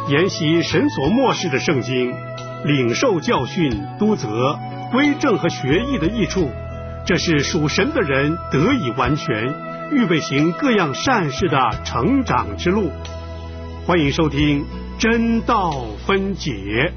研习神所默示的圣经，领受教训、督责、归正和学艺的益处，这是属神的人得以完全，预备行各样善事的成长之路。欢迎收听真道分解。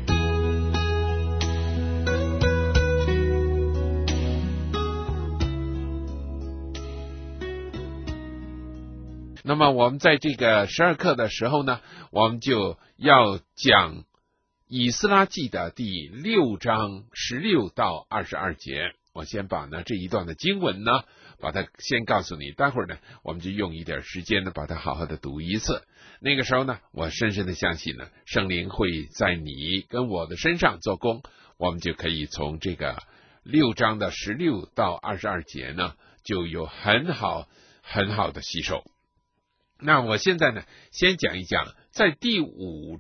那么我们在这个12课的时候呢，我们就要讲以斯拉记的第6章16到22节。我先把这一段的经文呢，把它先告诉你，待会儿呢，我们就用一点时间呢，把它好好的读一次。那个时候呢，我深深的相信呢，圣灵会在你跟我的身上做工，我们就可以从这个6章的16到22节呢，就有很好的吸收。那我现在呢，先讲一讲在第5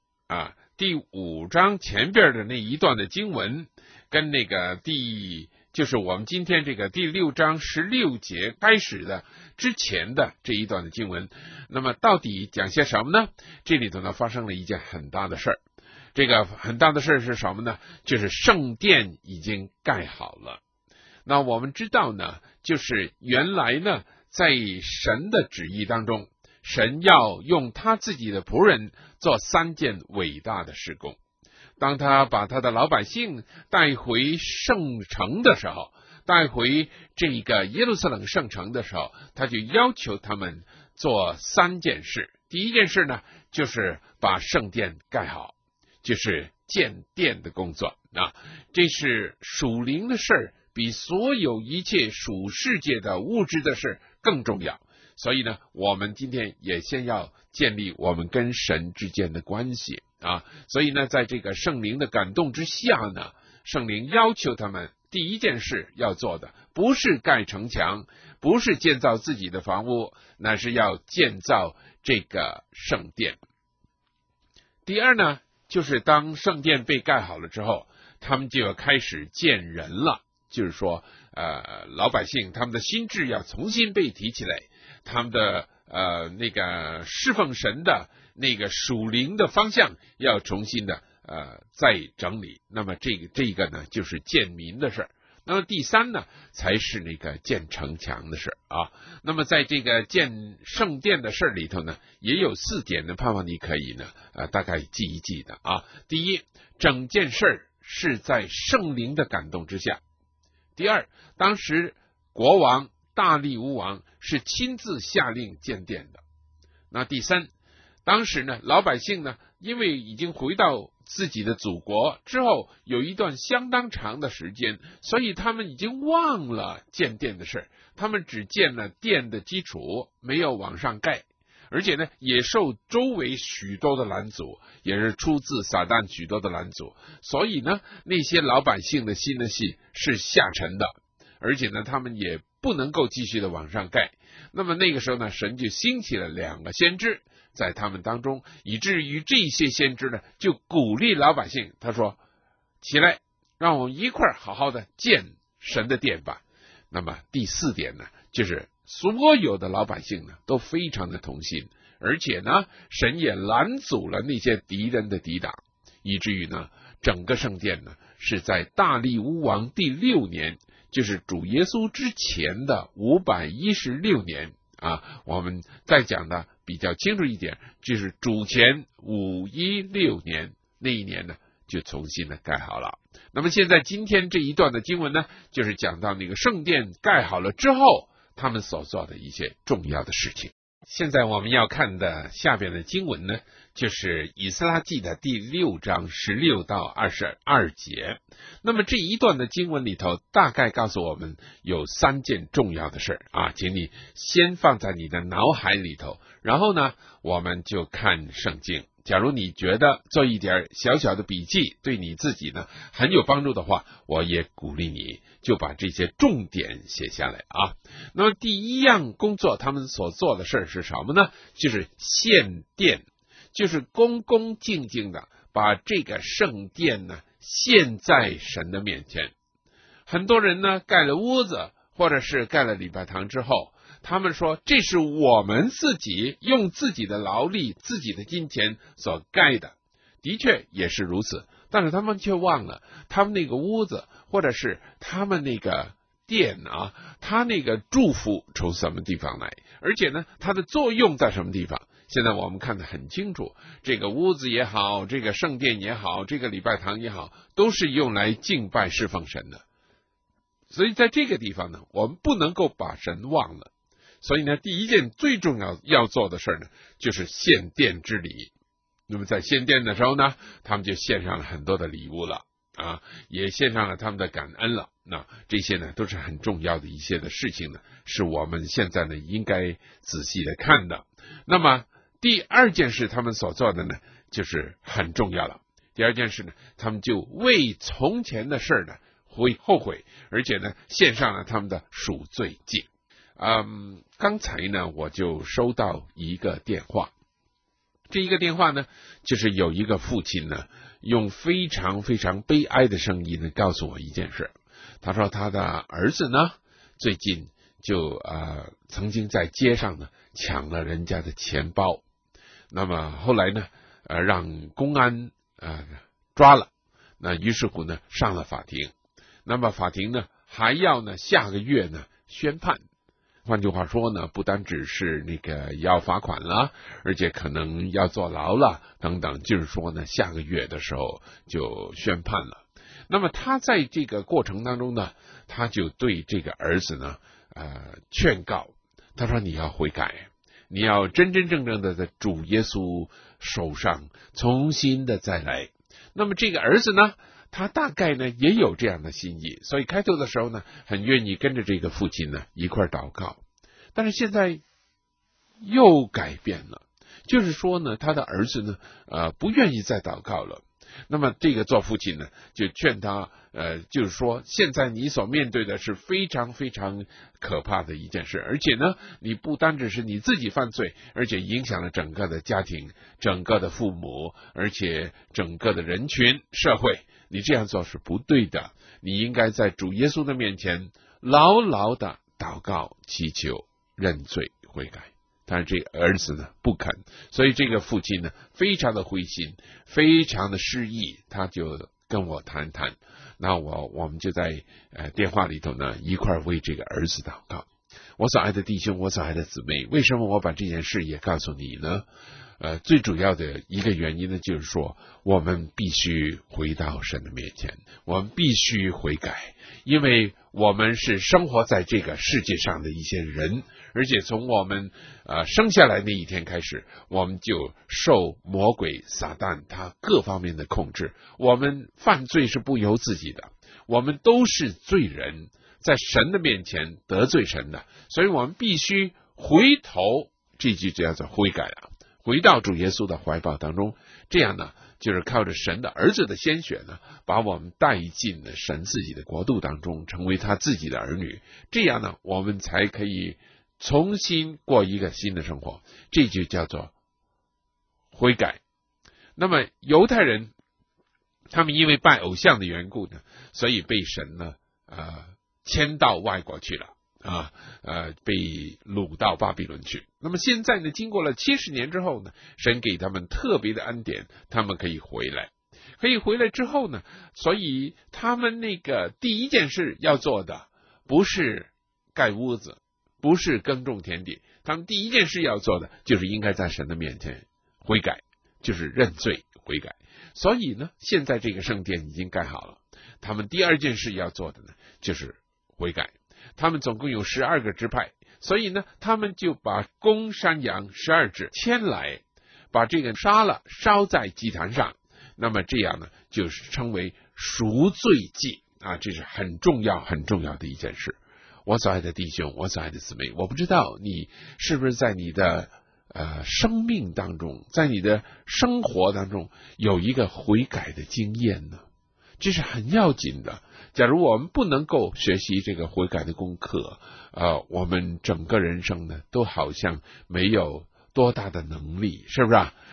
章前边的那一段的经文，跟那个就是我们今天这个第6章16节开始的之前的这一段的经文，那么到底讲些什么呢？这里头呢发生了一件很大的事儿，这个很大的事儿是什么呢？就是圣殿已经盖好了。那我们知道呢，就是原来呢，在神的旨意当中，神要用他自己的仆人做3件伟大的事工。当他把他的老百姓带回圣城的时候，带回这个耶路撒冷圣城的时候，他就要求他们做3件事。第一件事呢，就是把圣殿盖好，就是建殿的工作啊，这是属灵的事，比所有一切属世界的物质的事更重要。所以呢，我们今天也先要建立我们跟神之间的关系啊。所以呢，在这个圣灵的感动之下呢，圣灵要求他们第一件事要做的，不是盖城墙，不是建造自己的房屋，乃是要建造这个圣殿。第二呢，就是当圣殿被盖好了之后，他们就要开始建人了，就是说老百姓他们的心智要重新被提起来，他们的那个侍奉神的那个属灵的方向要重新的再整理。那么这个呢，就是建民的事。那么第3呢，才是那个建城墙的事啊。那么在这个建圣殿的事里头呢，也有4点呢，盼望你可以呢大概记一记的啊。第一，整件事是在圣灵的感动之下。第二，当时国王大利乌王是亲自下令建殿的。那第3，当时呢，老百姓呢，因为已经回到自己的祖国之后，有一段相当长的时间，所以他们已经忘了建殿的事，他们只建了殿的基础，没有往上盖，而且呢，也受周围许多的拦阻，也是出自撒旦许多的拦阻，所以呢，那些老百姓的心是下沉的，而且呢，他们也不能够继续的往上盖。那么那个时候呢，神就兴起了2个先知在他们当中，以至于这些先知呢，就鼓励老百姓，他说：起来，让我们一块好好的建神的殿吧。那么第4点呢，就是所有的老百姓呢都非常的同心，而且呢，神也拦阻了那些敌人的抵挡，以至于呢，整个圣殿呢是在大利乌王第6年，就是主耶稣之前的516年啊。我们再讲的比较清楚一点，就是主前516年那一年呢，就重新的盖好了。那么现在今天这一段的经文呢，就是讲到那个圣殿盖好了之后，他们所做的一些重要的事情。现在我们要看的下边的经文呢，就是以斯拉记的第6章16到22节。那么这一段的经文里头，大概告诉我们有3件重要的事啊，请你先放在你的脑海里头，然后呢，我们就看圣经。假如你觉得做一点小小的笔记对你自己呢很有帮助的话，我也鼓励你就把这些重点写下来啊。那么第一样工作他们所做的事是什么呢？就是献殿，就是恭恭敬敬的把这个圣殿呢献在神的面前。很多人呢盖了屋子或者是盖了礼拜堂之后， 他们说这是我们自己用自己的劳力、自己的金钱所盖的，的确也是如此。但是他们却忘了，他们那个屋子或者是他们那个殿啊，他那个祝福从什么地方来，而且呢，它的作用在什么地方？现在我们看得很清楚，这个屋子也好，这个圣殿也好，这个礼拜堂也好，都是用来敬拜侍奉神的。所以在这个地方呢，我们不能够把神忘了。所以呢，第一件最重要做的事呢，就是献殿之礼。那么在献殿的时候呢，他们就献上了很多的礼物了啊，也献上了他们的感恩了。那这些呢，都是很重要的一些的事情呢，是我们现在呢应该仔细的看的。那么第二件事他们所做的呢，就是很重要了。第二件事呢，他们就为从前的事呢会后悔，而且呢献上了他们的赎罪祭。刚才呢我就收到一个电话，这一个电话呢，就是有一个父亲呢用非常非常悲哀的声音呢告诉我一件事。他说他的儿子呢最近就曾经在街上呢抢了人家的钱包，那么后来呢让公安抓了，那于是乎呢上了法庭，那么法庭呢还要呢下个月呢宣判。换句话说呢，不单只是那个要罚款了，而且可能要坐牢了等等，就是说呢下个月的时候就宣判了。那么他在这个过程当中呢，他就对这个儿子呢劝告，他说你要悔改，你要真真正正的在主耶稣手上重新的再来。那么这个儿子呢，他大概呢也有这样的心意，所以开头的时候呢很愿意跟着这个父亲呢一块祷告，但是现在又改变了，就是说呢他的儿子呢不愿意再祷告了。那么这个做父亲呢就劝他就是说现在你所面对的是非常非常可怕的一件事，而且呢你不单只是你自己犯罪，而且影响了整个的家庭、整个的父母，而且整个的人群社会，你这样做是不对的。你应该在主耶稣的面前牢牢的祷告祈求认罪悔改。但是这个儿子呢不肯，所以这个父亲呢非常的灰心，非常的失意，他就跟我谈谈。那我们就在电话里头呢一块为这个儿子祷告。我所爱的弟兄，我所爱的姊妹，为什么我把这件事也告诉你呢？最主要的一个原因呢，就是说我们必须回到神的面前，我们必须悔改，因为我们是生活在这个世界上的一些人，而且从我们生下来那一天开始，我们就受魔鬼撒旦他各方面的控制。我们犯罪是不由自己的，我们都是罪人，在神的面前得罪神的，所以我们必须回头，这句就叫做悔改了，回到主耶稣的怀抱当中。这样呢就是靠着神的儿子的鲜血呢，把我们带进了神自己的国度当中，成为他自己的儿女。这样呢我们才可以重新过一个新的生活，这就叫做悔改。那么犹太人他们因为拜偶像的缘故呢，所以被神呢迁到外国去了被掳到巴比伦去。那么现在呢经过了70年之后呢，神给他们特别的恩典，他们可以回来。可以回来之后呢，所以他们那个第一件事要做的不是盖屋子，不是耕种田地，他们第一件事要做的就是应该在神的面前悔改，就是认罪悔改。所以呢现在这个圣殿已经盖好了，他们第二件事要做的呢就是悔改。他们总共有12个支派，所以呢他们就把公山羊12只牵来，把这个杀了，烧在祭坛上，那么这样呢就是称为赎罪祭这是很重要很重要的一件事。我所爱的弟兄，我所爱的姊妹，我不知道你是不是在你的生命当中，在你的生活当中有一个悔改的经验呢？这是很要紧的。假如我们不能够学习这个悔改的功课，我们整个人生呢都好像没有多大的能力，是不是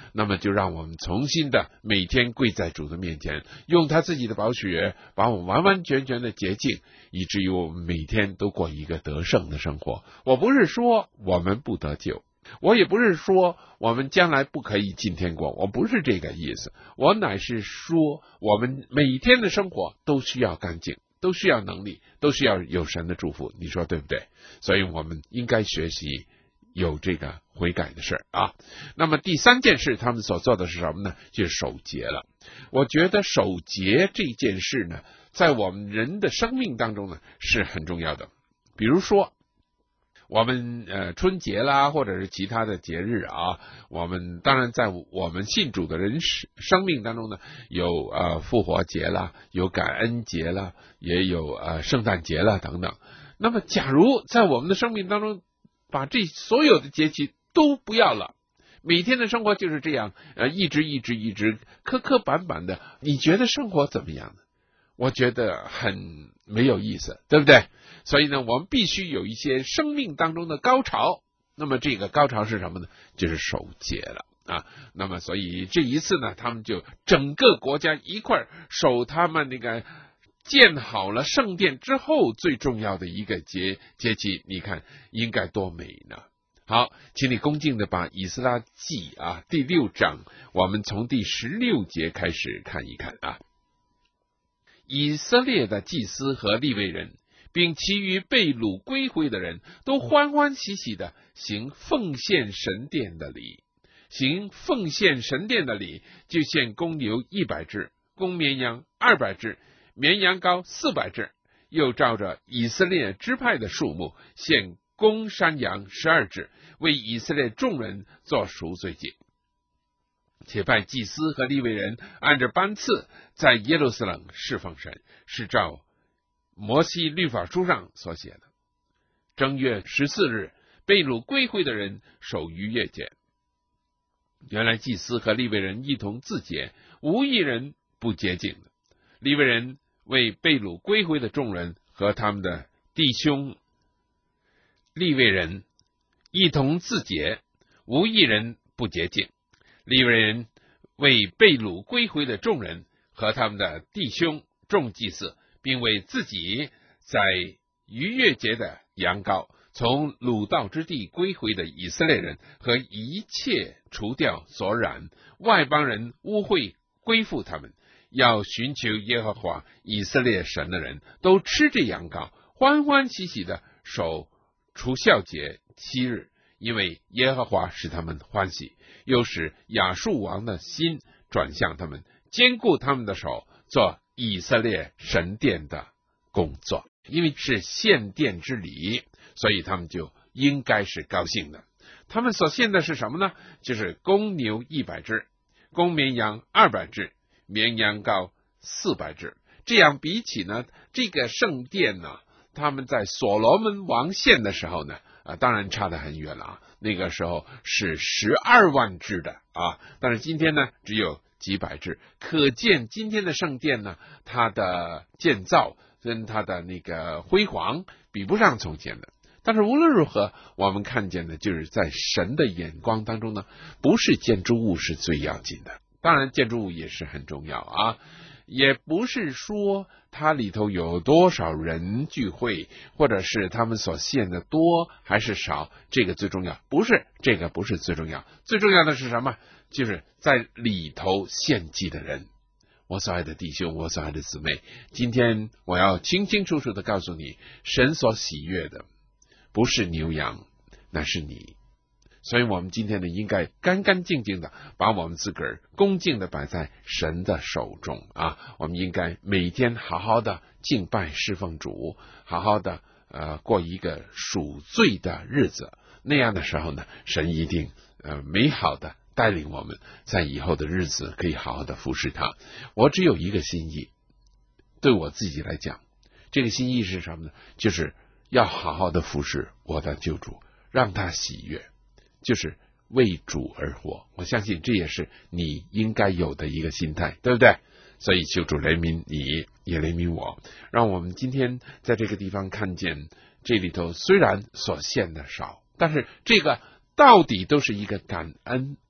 那么就让我们重新的每天跪在主的面前，用他自己的宝血把我们完完全全的洁净，以至于我们每天都过一个得胜的生活。我不是说我们不得救，我也不是说我们将来不可以进天国，我不是这个意思，我乃是说我们每天的生活都需要干净，都需要能力，都需要有神的祝福，你说对不对？所以我们应该学习有这个悔改的事啊。那么第三件事他们所做的是什么呢？就是守节了。我觉得守节这件事呢，在我们人的生命当中呢是很重要的。比如说我们春节啦，或者是其他的节日啊，我们当然在我们信主的人生命当中呢，有复活节啦，有感恩节啦，也有圣诞节啦等等。那么假如在我们的生命当中把这所有的节气都不要了，每天的生活就是这样一直磕磕板板的，你觉得生活怎么样呢？我觉得很没有意思，对不对？所以呢，我们必须有一些生命当中的高潮。那么这个高潮是什么呢？就是守节了啊。那么所以这一次呢，他们就整个国家一块守他们那个建好了圣殿之后最重要的一个节期，你看应该多美呢。好，请你恭敬的把以斯拉记第6章，我们从第16节开始看一看啊。以色列的祭司和利未人，并其余被掳归回的人，都欢欢喜喜的行奉献神殿的礼。行奉献神殿的礼，就献公牛100只，公绵羊200只，绵羊羔400只，又照着以色列支派的数目，献公山羊12只，为以色列众人做赎罪祭。且派祭司和利未人按着班次在耶路撒冷侍奉神，是照摩西律法书上所写的。正月14日，被掳归回的人守逾越节。原来祭司和利未人一同自洁，无一人不洁净的。利未人为被掳归回的众人和他们的弟兄，利未人一同自洁，无一人不洁净。利未人为被掳归回的众人和他们的弟兄众祭司，并为自己在逾越节的羊羔，从掳到之地归回的以色列人和一切除掉所染外邦人污秽归附他们，要寻求耶和华以色列神的人，都吃这羊羔，欢欢喜喜的守除酵节7日，因为耶和华使他们欢喜，又使亚述王的心转向他们，坚固他们的手，做以色列神殿的工作。因为是献殿之礼，所以他们就应该是高兴的。他们所献的是什么呢？就是公牛100只，公绵羊200只，绵羊羔400只。这样比起呢，这个圣殿呢，他们在所罗门王献的时候呢，当然差得很远了啊。那个时候是12万只的但是今天呢只有几百只，可见今天的圣殿呢，它的建造跟它的那个辉煌比不上从前的。但是无论如何，我们看见的就是在神的眼光当中呢，不是建筑物是最要紧的，当然建筑物也是很重要也不是说它里头有多少人聚会，或者是他们所献的多还是少，这个最重要，不是，这个不是最重要。最重要的是什么？就是在里头献祭的人。我所爱的弟兄，我所爱的姊妹，今天我要清清楚楚的告诉你，神所喜悦的不是牛羊，那是你。所以我们今天呢，应该干干净净的把我们自个儿恭敬的摆在神的手中我们应该每天好好的敬拜侍奉主，好好的过一个赎罪的日子。那样的时候呢，神一定美好的带领我们在以后的日子可以好好的服侍他。我只有一个心意，对我自己来讲，这个心意是什么呢？就是要好好的服侍我的救主，让他喜悦，就是为主而活。我相信这也是你应该有的一个心态，对不对？所以求主怜悯你，也怜悯我，让我们今天在这个地方看见，这里头虽然所献的少，但是这个到底都是一个感恩，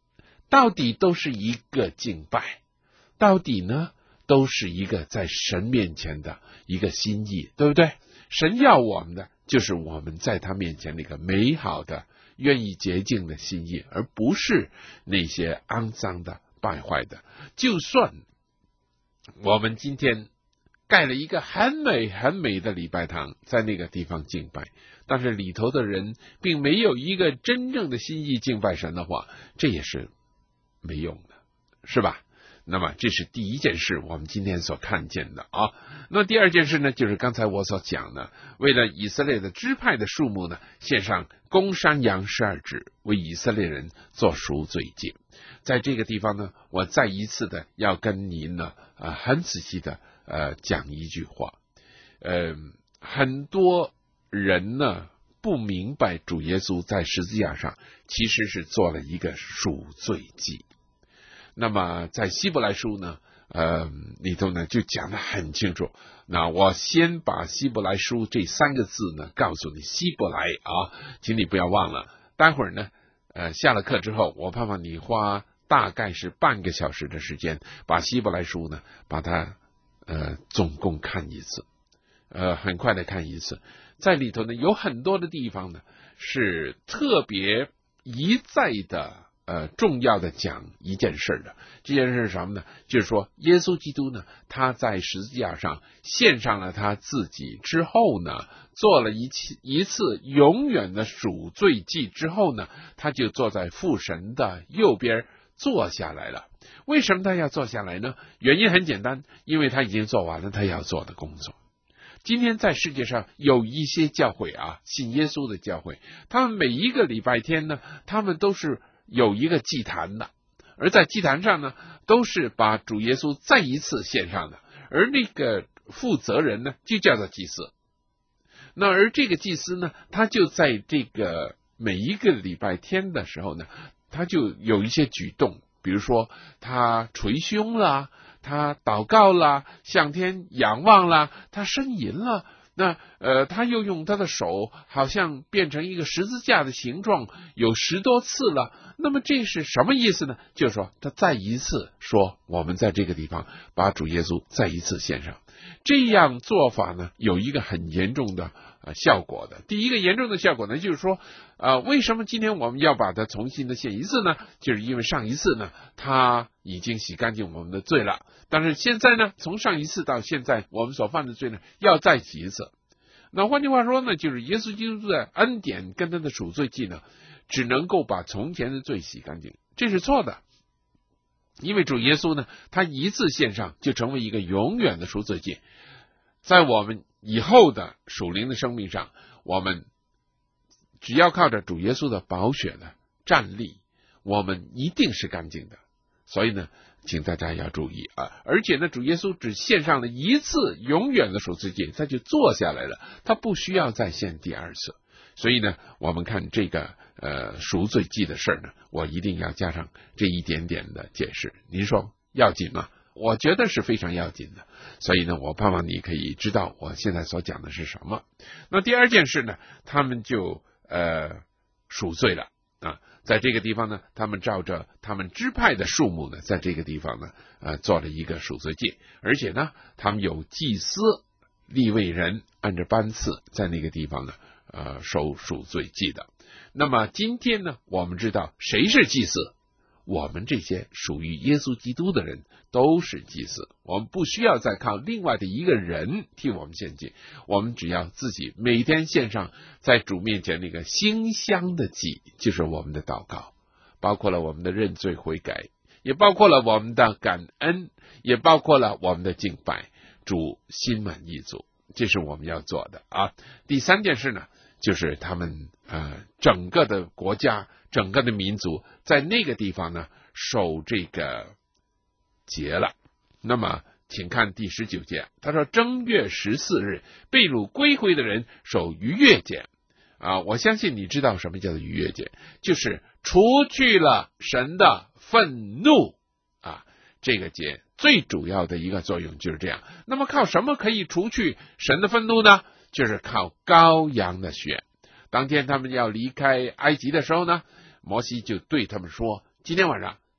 到底都是一个敬拜，到底呢都是一个在神面前的一个心意，对不对？神要我们的就是我们在他面前那个美好的愿意洁净的心意，而不是那些肮脏的败坏的。就算我们今天盖了一个很美很美的礼拜堂，在那个地方敬拜，但是里头的人并没有一个真正的心意敬拜神的话，这也是没用的，是吧？那么这是第一件事，我们今天所看见的啊。那第二件事呢，就是刚才我所讲的，为了以色列的支派的数目呢，献上公山羊12只，为以色列人做赎罪祭。在这个地方呢，我再一次的要跟您呢很仔细的讲一句话。很多人呢不明白主耶稣在十字架上其实是做了一个赎罪祭。那么在希伯来书呢里头呢就讲得很清楚。那我先把希伯来书这3个字呢告诉你，希伯来啊，请你不要忘了。待会儿呢下了课之后，我盼望你花大概是半个小时的时间，把希伯来书呢把它总共看一次，很快的看一次。在里头呢有很多的地方呢是特别一再的重要的讲一件事的。这件事是什么呢？就是说耶稣基督呢，他在十字架上献上了他自己之后呢，做了一次永远的赎罪祭之后呢，他就坐在父神的右边坐下来了。为什么他要坐下来呢？原因很简单，因为他已经做完了他要做的工作。今天在世界上有一些教会啊，信耶稣的教会，他们每一个礼拜天呢，他们都是有一个祭坛的，而在祭坛上呢，都是把主耶稣再一次献上的，而那个负责人呢，就叫做祭司。那而这个祭司呢，他就在这个每一个礼拜天的时候呢，他就有一些举动，比如说他捶胸啦，他祷告啦，向天仰望啦，他呻吟了。那他又用他的手好像变成一个十字架的形状，有10多次了。那么这是什么意思呢？就是说他再一次说我们在这个地方把主耶稣再一次献上。这样做法呢有一个很严重的效果的。第一个严重的效果呢就是说为什么今天我们要把它重新的献一次呢？就是因为上一次呢他已经洗干净我们的罪了，但是现在呢从上一次到现在我们所犯的罪呢要再洗一次。那换句话说呢，就是耶稣基督的恩典跟他的赎罪祭呢只能够把从前的罪洗干净，这是错的。因为主耶稣呢他一次献上就成为一个永远的赎罪祭，在我们以后的属灵的生命上，我们只要靠着主耶稣的宝血的站立，我们一定是干净的。所以呢请大家要注意啊！而且呢主耶稣只献上了一次永远的赎罪祭，他就坐下来了，他不需要再献第二次。所以呢我们看这个赎罪祭的事呢，我一定要加上这一点点的解释。您说要紧吗？我觉得是非常要紧的。所以呢我盼望你可以知道我现在所讲的是什么。那第二件事呢，他们就赎罪了啊。在这个地方呢，他们照着他们支派的数目呢，在这个地方呢做了一个赎罪祭，而且呢他们有祭司利未人按着班次在那个地方呢收赎罪祭的。那么今天呢我们知道谁是祭司，我们这些属于耶稣基督的人都是祭司，我们不需要再靠另外的一个人替我们献祭，我们只要自己每天献上在主面前那个馨香的祭，就是我们的祷告，包括了我们的认罪悔改，也包括了我们的感恩，也包括了我们的敬拜，主心满意足，这是我们要做的啊。第三件事呢，就是他们整个的国家整个的民族在那个地方呢守这个节了。那么请看第19节，他说正月14日被掳归回的人守逾越节我相信你知道什么叫做逾越节，就是除去了神的愤怒这个节最主要的一个作用就是这样。那么靠什么可以除去神的愤怒呢？就是靠羔羊的血。当天他们要离开埃及的时候呢，摩西就对他们说，今天晚上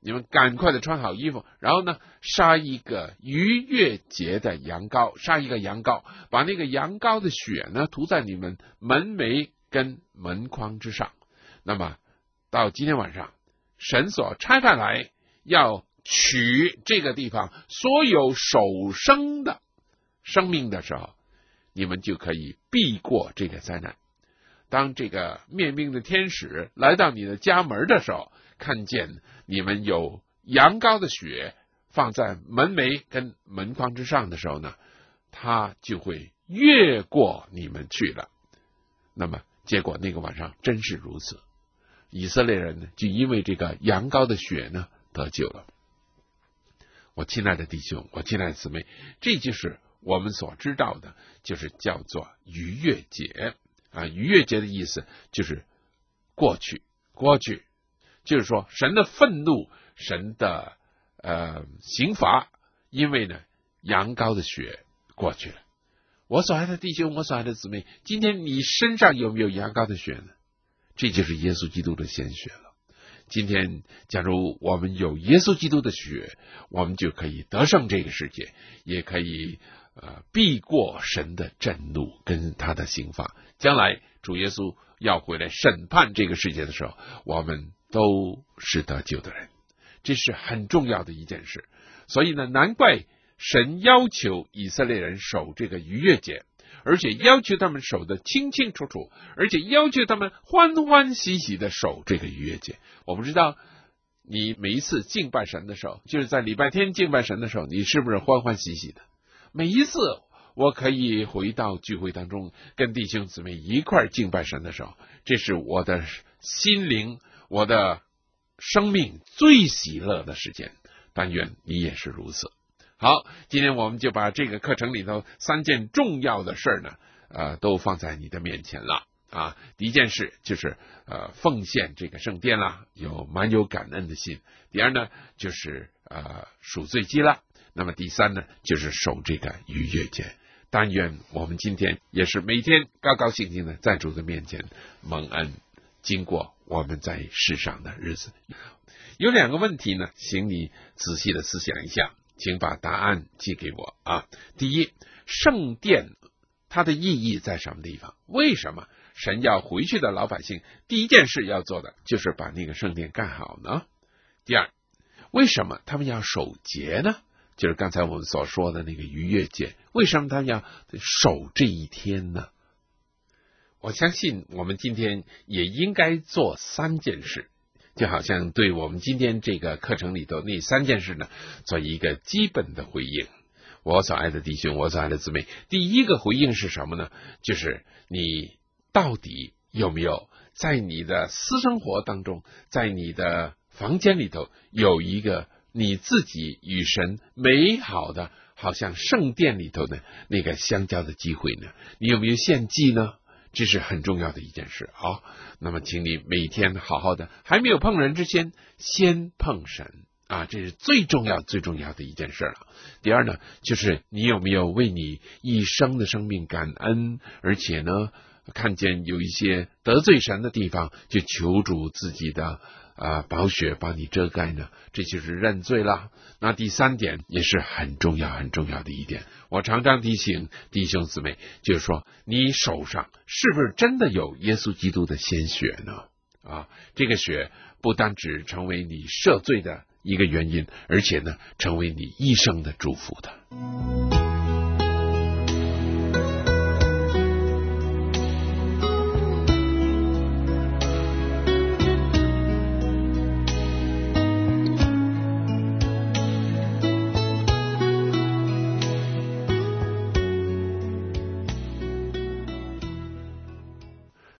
你们赶快的穿好衣服，然后呢，杀一个逾越节的羊羔，杀一个羊羔，把那个羊羔的血呢涂在你们门楣跟门框之上。那么到今天晚上，神所差派来要取这个地方所有守生的生命的时候，你们就可以避过这个灾难。当这个灭命的天使来到你的家门的时候，看见你们有羊羔的血放在门楣跟门框之上的时候呢，他就会越过你们去了。那么结果那个晚上真是如此，以色列人呢就因为这个羊羔的血呢得救了。我亲爱的弟兄，我亲爱的姊妹，这就是我们所知道的，就是叫做逾越节啊。逾越节的意思就是过去，就是说神的愤怒，神的刑罚，因为呢羊羔的血过去了。我所爱的弟兄，我所爱的姊妹，今天你身上有没有羊羔的血呢？这就是耶稣基督的鲜血了。今天假如我们有耶稣基督的血，我们就可以得胜这个世界，也可以避过神的震怒跟他的刑罚。将来主耶稣要回来审判这个世界的时候，我们都是得救的人，这是很重要的一件事。所以呢，难怪神要求以色列人守这个逾越节，而且要求他们守得清清楚楚，而且要求他们欢欢喜喜的守这个逾越节。我不知道你每一次敬拜神的时候，就是在礼拜天敬拜神的时候，你是不是欢欢喜喜的？每一次我可以回到聚会当中跟弟兄姊妹一块敬拜神的时候，这是我的心灵，我的生命最喜乐的时间。但愿你也是如此。好，今天我们就把这个课程里头3件重要的事呢，都放在你的面前了啊。第一件事就是奉献这个圣殿啦，蛮有感恩的心。第二呢，就是赎罪祭啦。那么第三呢，就是守这个逾越节。但愿我们今天也是每天高高兴兴的在主的面前蒙恩，经过我们在世上的日子。有2个问题呢，请你仔细的思想一下，请把答案寄给我啊。第一，圣殿它的意义在什么地方？为什么神要回去的老百姓第一件事要做的就是把那个圣殿盖好呢？第二，为什么他们要守节呢？就是刚才我们所说的那个逾越节，为什么他们要守这一天呢？我相信我们今天也应该做3件事，就好像对我们今天这个课程里头那3件事呢，做一个基本的回应。我所爱的弟兄，我所爱的姊妹，第一个回应是什么呢？就是你到底有没有在你的私生活当中，在你的房间里头有一个你自己与神美好的，好像圣殿里头的那个相交的机会呢？你有没有献祭呢？这是很重要的一件事啊。那么请你每天好好的，还没有碰人之前先碰神啊，这是最重要最重要的一件事了。第二呢，就是你有没有为你一生的生命感恩，而且呢看见有一些得罪神的地方，就求主自己的宝血把你遮盖呢？这就是认罪了。那第3点也是很重要很重要的一点，我常常提醒弟兄姊妹，就是说你手上是不是真的有耶稣基督的鲜血呢？啊，这个血不单只成为你赦罪的一个原因，而且呢成为你一生的祝福的。